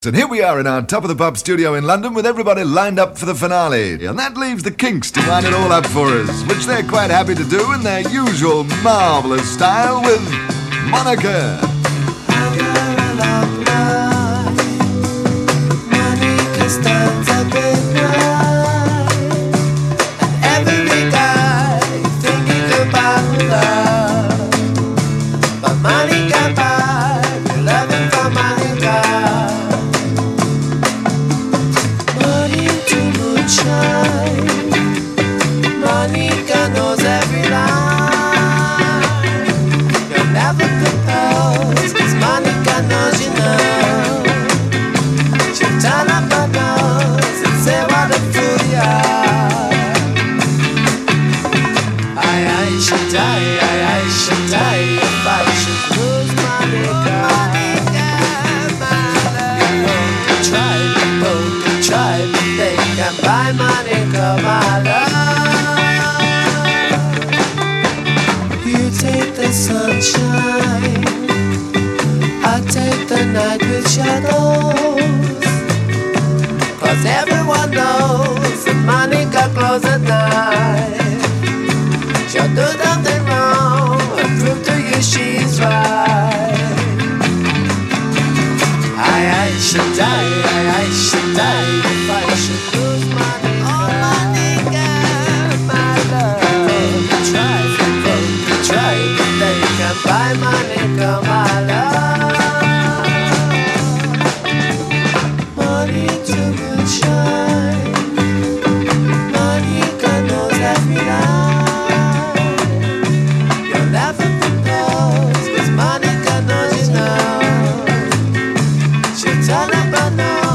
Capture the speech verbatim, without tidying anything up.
And here we are in our Top of the Pop studio in London with everybody lined up for the finale. And that leaves the Kinks to line it all up for us, which they're quite happy to do in their usual marvellous style with Monica. Monica stands up at night, and every guy thinking about love. But Monica buy, we're loving for Monica. Money to moonshine, Monica knows every line. You'll never propose, 'cause Monica knows you know. She'll turn up her nose and say what a fool you are. I, I should die, I, I should die if I should lose Monica. People can try, people can try, but they can't buy Monica, my love. You take the sunshine, I take the night with shadows. 'Cause everyone knows that Monica close at night. She'll do nothing wrong and prove to you she's right. I, I should die, I, I should die if I should lose Monica. Oh, Monica, my love. People can try, people can try, but they can't buy Monica, my love. Money to moonshine, Monica knows every line. You'll never propose, 'cause Monica knows you know. She'll turn up her nose